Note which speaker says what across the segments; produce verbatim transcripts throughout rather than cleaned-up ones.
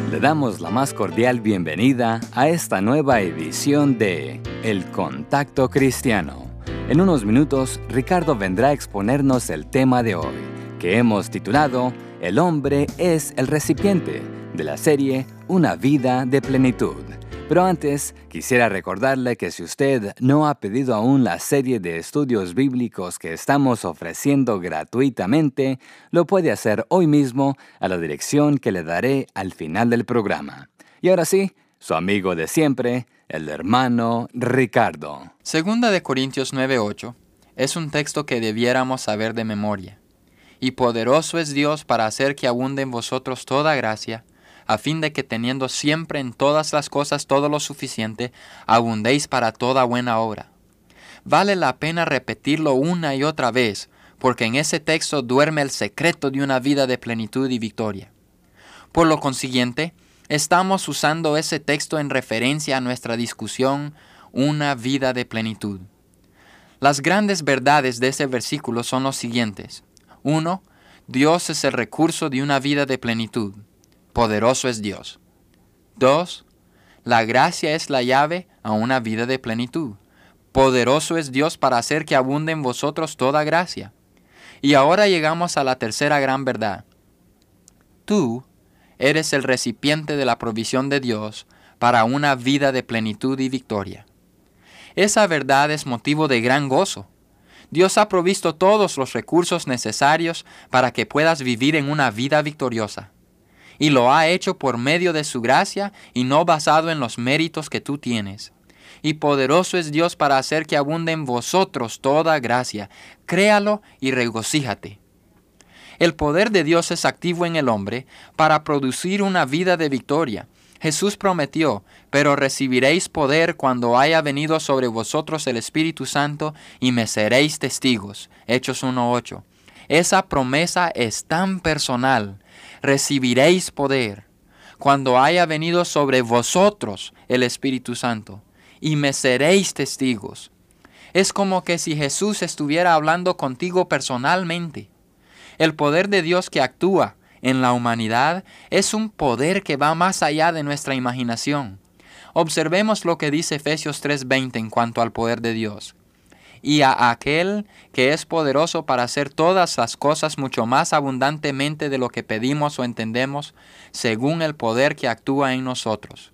Speaker 1: Le damos la más cordial bienvenida a esta nueva edición de El Contacto Cristiano. En unos minutos, Ricardo vendrá a exponernos el tema de hoy, que hemos titulado El hombre es el recipiente, de la serie Una vida de plenitud. Pero antes, quisiera recordarle que si usted no ha pedido aún la serie de estudios bíblicos que estamos ofreciendo gratuitamente, lo puede hacer hoy mismo a la dirección que le daré al final del programa. Y ahora sí, su amigo de siempre, el hermano Ricardo.
Speaker 2: Segunda de Corintios nueve ocho es un texto que debiéramos saber de memoria. Y poderoso es Dios para hacer que abunde en vosotros toda gracia, a fin de que teniendo siempre en todas las cosas todo lo suficiente, abundéis para toda buena obra. Vale la pena repetirlo una y otra vez, porque en ese texto duerme el secreto de una vida de plenitud y victoria. Por lo consiguiente, estamos usando ese texto en referencia a nuestra discusión, una vida de plenitud. Las grandes verdades de ese versículo son los siguientes. uno. Dios es el recurso de una vida de plenitud. Poderoso es Dios. dos. La gracia es la llave a una vida de plenitud. Poderoso es Dios para hacer que abunde en vosotros toda gracia. Y ahora llegamos a la tercera gran verdad. Tú eres el recipiente de la provisión de Dios para una vida de plenitud y victoria. Esa verdad es motivo de gran gozo. Dios ha provisto todos los recursos necesarios para que puedas vivir en una vida victoriosa. Y lo ha hecho por medio de su gracia y no basado en los méritos que tú tienes. Y poderoso es Dios para hacer que abunde en vosotros toda gracia. Créalo y regocíjate. El poder de Dios es activo en el hombre para producir una vida de victoria. Jesús prometió, pero recibiréis poder cuando haya venido sobre vosotros el Espíritu Santo y me seréis testigos. Hechos uno ocho. Esa promesa es tan personal. Recibiréis poder cuando haya venido sobre vosotros el Espíritu Santo y me seréis testigos. Es como que si Jesús estuviera hablando contigo personalmente. El poder de Dios que actúa en la humanidad es un poder que va más allá de nuestra imaginación. Observemos lo que dice Efesios tres veinte en cuanto al poder de Dios. Y a aquel que es poderoso para hacer todas las cosas mucho más abundantemente de lo que pedimos o entendemos, según el poder que actúa en nosotros.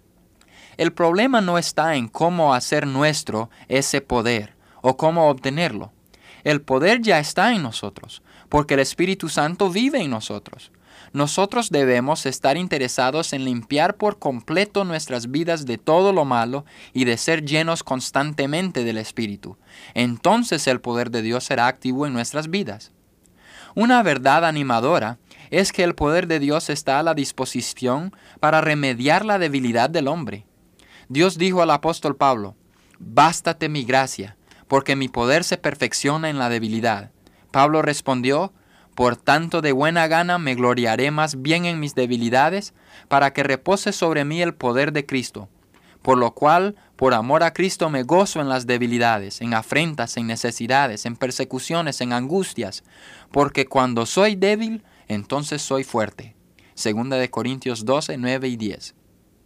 Speaker 2: El problema no está en cómo hacer nuestro ese poder o cómo obtenerlo. El poder ya está en nosotros, porque el Espíritu Santo vive en nosotros. Nosotros debemos estar interesados en limpiar por completo nuestras vidas de todo lo malo y de ser llenos constantemente del Espíritu. Entonces el poder de Dios será activo en nuestras vidas. Una verdad animadora es que el poder de Dios está a la disposición para remediar la debilidad del hombre. Dios dijo al apóstol Pablo, «Bástate mi gracia, porque mi poder se perfecciona en la debilidad». Pablo respondió, «Por tanto de buena gana me gloriaré más bien en mis debilidades, para que repose sobre mí el poder de Cristo. Por lo cual, por amor a Cristo me gozo en las debilidades, en afrentas, en necesidades, en persecuciones, en angustias, porque cuando soy débil, entonces soy fuerte». Segunda de Corintios doce, nueve y diez.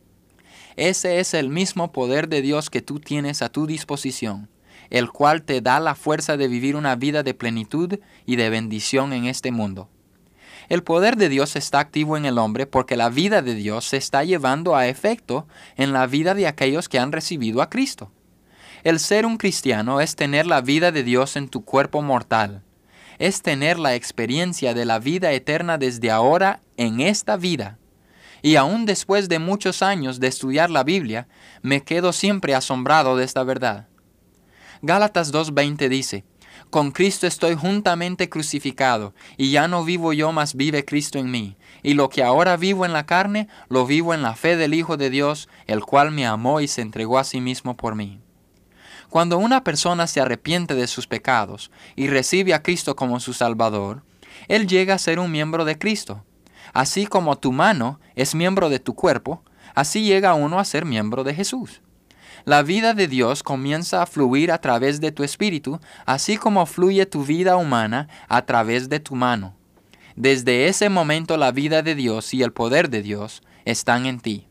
Speaker 2: Ese es el mismo poder de Dios que tú tienes a tu disposición, el cual te da la fuerza de vivir una vida de plenitud y de bendición en este mundo. El poder de Dios está activo en el hombre porque la vida de Dios se está llevando a efecto en la vida de aquellos que han recibido a Cristo. El ser un cristiano es tener la vida de Dios en tu cuerpo mortal. Es tener la experiencia de la vida eterna desde ahora en esta vida. Y aún después de muchos años de estudiar la Biblia, me quedo siempre asombrado de esta verdad. Gálatas dos veinte dice, «Con Cristo estoy juntamente crucificado, y ya no vivo yo, mas vive Cristo en mí. Y lo que ahora vivo en la carne, lo vivo en la fe del Hijo de Dios, el cual me amó y se entregó a sí mismo por mí». Cuando una persona se arrepiente de sus pecados y recibe a Cristo como su Salvador, él llega a ser un miembro de Cristo. Así como tu mano es miembro de tu cuerpo, así llega uno a ser miembro de Jesús. La vida de Dios comienza a fluir a través de tu espíritu, así como fluye tu vida humana a través de tu mano. Desde ese momento la vida de Dios y el poder de Dios están en ti.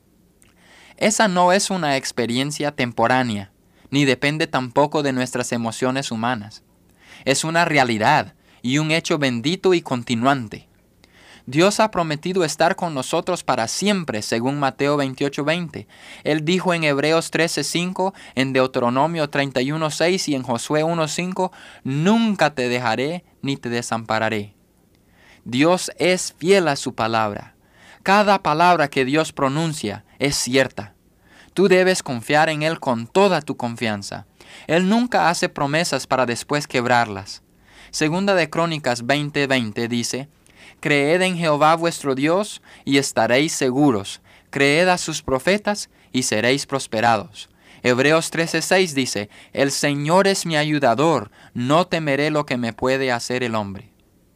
Speaker 2: Esa no es una experiencia temporánea, ni depende tampoco de nuestras emociones humanas. Es una realidad y un hecho bendito y continuante. Dios ha prometido estar con nosotros para siempre, según Mateo veintiocho veinte. Él dijo en Hebreos trece cinco, en Deuteronomio treinta y uno seis y en Josué uno cinco, nunca te dejaré ni te desampararé. Dios es fiel a su palabra. Cada palabra que Dios pronuncia es cierta. Tú debes confiar en Él con toda tu confianza. Él nunca hace promesas para después quebrarlas. Segunda de Crónicas veinte veinte dice, creed en Jehová vuestro Dios y estaréis seguros. Creed a sus profetas y seréis prosperados. Hebreos trece seis dice, el Señor es mi ayudador, no temeré lo que me puede hacer el hombre.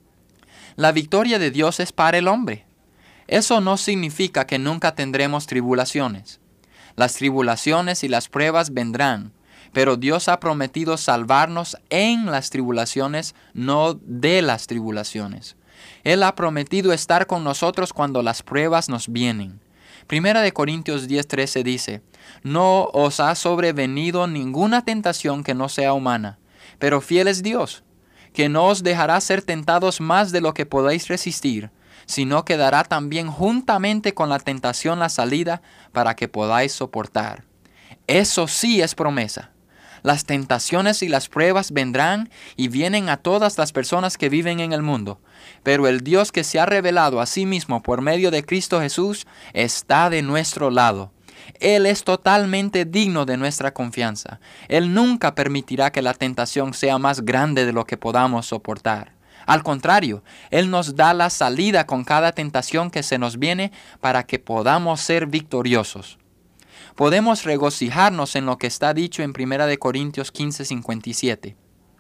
Speaker 2: La victoria de Dios es para el hombre. Eso no significa que nunca tendremos tribulaciones. Las tribulaciones y las pruebas vendrán, pero Dios ha prometido salvarnos en las tribulaciones, no de las tribulaciones. Él ha prometido estar con nosotros cuando las pruebas nos vienen. Primera de Corintios diez trece dice, no os ha sobrevenido ninguna tentación que no sea humana, pero fiel es Dios, que no os dejará ser tentados más de lo que podáis resistir, sino que dará también juntamente con la tentación la salida para que podáis soportar. Eso sí es promesa. Las tentaciones y las pruebas vendrán y vienen a todas las personas que viven en el mundo, pero el Dios que se ha revelado a sí mismo por medio de Cristo Jesús está de nuestro lado. Él es totalmente digno de nuestra confianza. Él nunca permitirá que la tentación sea más grande de lo que podamos soportar. Al contrario, Él nos da la salida con cada tentación que se nos viene para que podamos ser victoriosos. Podemos regocijarnos en lo que está dicho en Primera de Corintios quince cincuenta y siete.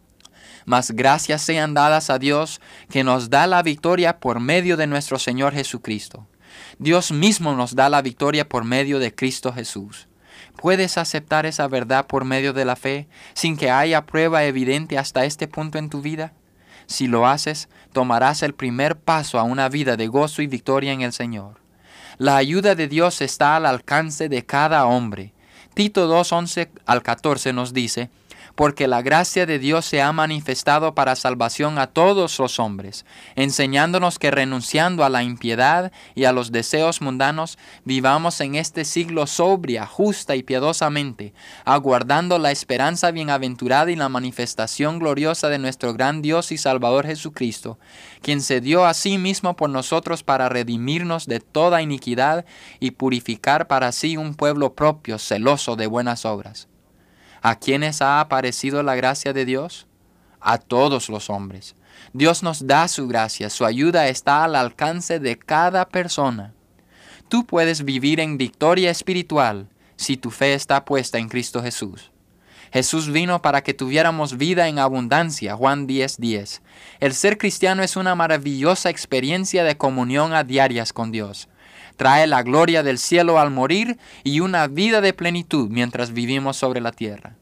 Speaker 2: Mas gracias sean dadas a Dios que nos da la victoria por medio de nuestro Señor Jesucristo. Dios mismo nos da la victoria por medio de Cristo Jesús. ¿Puedes aceptar esa verdad por medio de la fe sin que haya prueba evidente hasta este punto en tu vida? Si lo haces, tomarás el primer paso a una vida de gozo y victoria en el Señor. La ayuda de Dios está al alcance de cada hombre. Tito dos once al catorce nos dice, porque la gracia de Dios se ha manifestado para salvación a todos los hombres, enseñándonos que renunciando a la impiedad y a los deseos mundanos, vivamos en este siglo sobria, justa y piadosamente, aguardando la esperanza bienaventurada y la manifestación gloriosa de nuestro gran Dios y Salvador Jesucristo, quien se dio a sí mismo por nosotros para redimirnos de toda iniquidad y purificar para sí un pueblo propio, celoso de buenas obras. ¿A quiénes ha aparecido la gracia de Dios? A todos los hombres. Dios nos da su gracia, su ayuda está al alcance de cada persona. Tú puedes vivir en victoria espiritual si tu fe está puesta en Cristo Jesús. Jesús vino para que tuviéramos vida en abundancia, Juan diez diez. El ser cristiano es una maravillosa experiencia de comunión a diarias con Dios. Trae la gloria del cielo al morir y una vida de plenitud mientras vivimos sobre la tierra.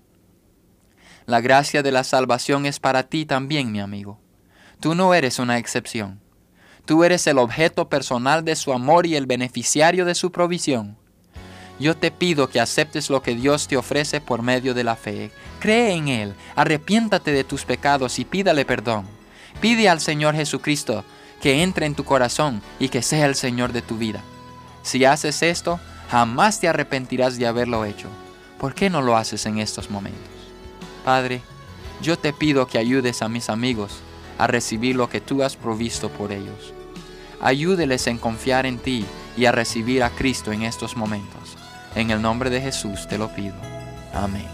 Speaker 2: La gracia de la salvación es para ti también, mi amigo. Tú no eres una excepción. Tú eres el objeto personal de su amor y el beneficiario de su provisión. Yo te pido que aceptes lo que Dios te ofrece por medio de la fe. Cree en Él, arrepiéntate de tus pecados y pídale perdón. Pide al Señor Jesucristo que entre en tu corazón y que sea el Señor de tu vida. Si haces esto, jamás te arrepentirás de haberlo hecho. ¿Por qué no lo haces en estos momentos? Padre, yo te pido que ayudes a mis amigos a recibir lo que tú has provisto por ellos. Ayúdeles en confiar en ti y a recibir a Cristo en estos momentos. En el nombre de Jesús te lo pido. Amén.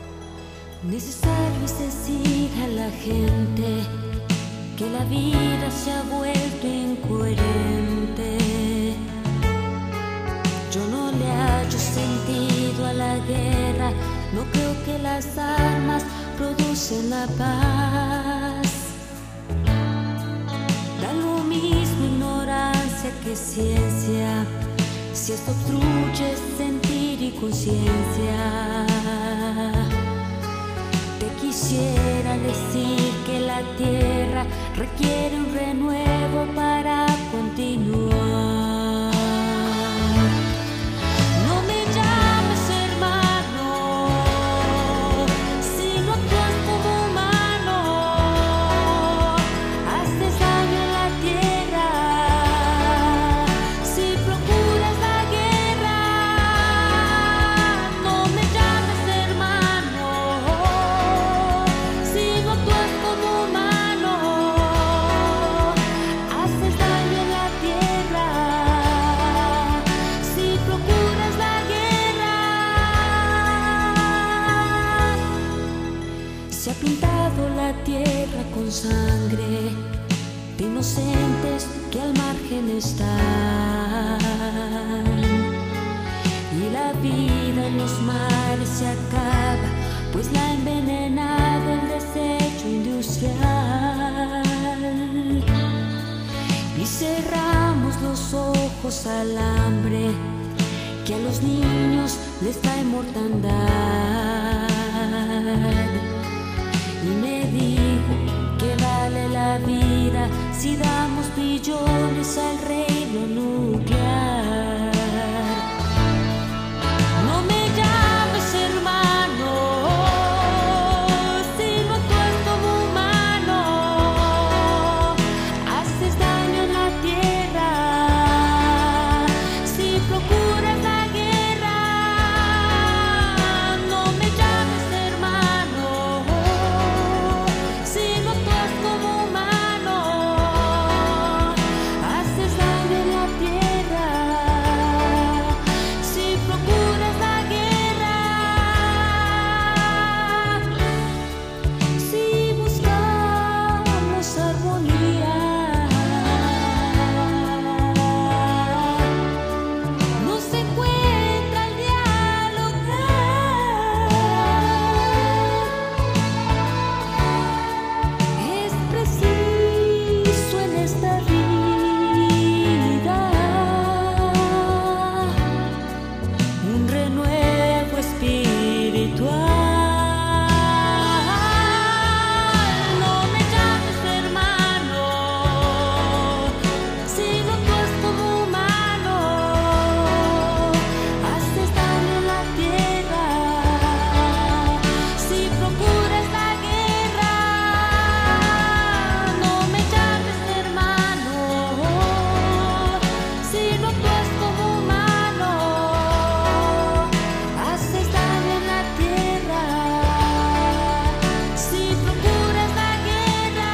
Speaker 3: Necesario es decir a la gente que la vida se ha vuelto incoherente. Yo no le hallo sentido a la guerra, no creo que las armas producen la paz. Da lo mismo ignorancia que ciencia, si esto obstruye sentir y conciencia. Te quise quisiera decir que la tierra requiere un renuevo para continuar. No me llames hermano, si no actúas como humano, haces daño a la tierra, si procuras la guerra. No me llames hermano, si no actúas como humano, haces daño a la tierra, si procuras la guerra. Se ha pintado la tierra con sangre de inocentes que al margen están, y la vida en los mares se acaba, pues la ha envenenado el desecho industrial. Y cerramos los ojos al hambre que a los niños les trae mortandad. Y me digo que vale la vida si damos billones al reino nuclear. No me llames hermano, si no actúas como humano, haces daño en la tierra, si procuras la guerra. No me llames hermano, si no actúas como humano, haces daño en la tierra, si procuras la guerra. Si buscamos armonía, no se encuentra el dialogar. Es preciso en esta vida un renuevo espiritual. No me llames hermano, si no actúas como humano, haces daño en la tierra, si procuras la guerra. No me llames hermano, si no actúas como humano, haces daño en la tierra, si procuras la guerra.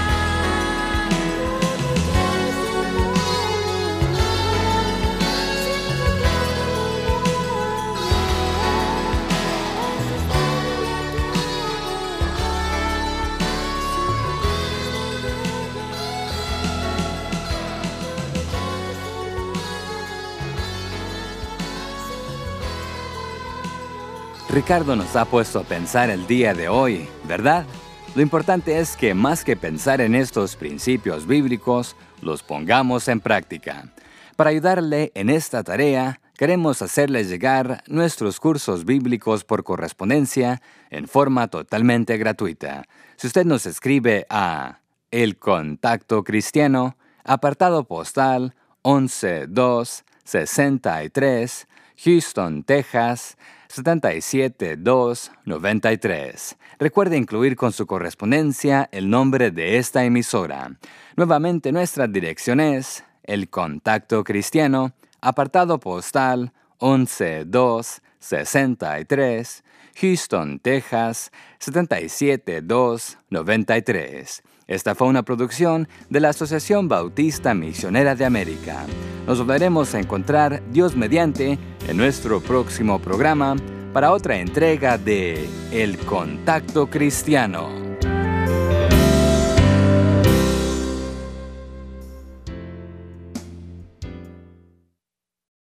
Speaker 1: Ricardo nos ha puesto a pensar el día de hoy, ¿verdad? Lo importante es que más que pensar en estos principios bíblicos, los pongamos en práctica. Para ayudarle en esta tarea, queremos hacerle llegar nuestros cursos bíblicos por correspondencia en forma totalmente gratuita. Si usted nos escribe a El Contacto Cristiano, apartado postal once dos sesenta y tres, Houston, Texas, setenta y siete dos noventa y tres. Recuerde incluir con su correspondencia el nombre de esta emisora. Nuevamente, nuestra dirección es El Contacto Cristiano, apartado postal once dos sesenta y tres, Houston, Texas, setenta y siete dos noventa y tres. Esta fue una producción de la Asociación Bautista Misionera de América. Nos volveremos a encontrar, Dios mediante, en nuestro próximo programa para otra entrega de El Contacto Cristiano.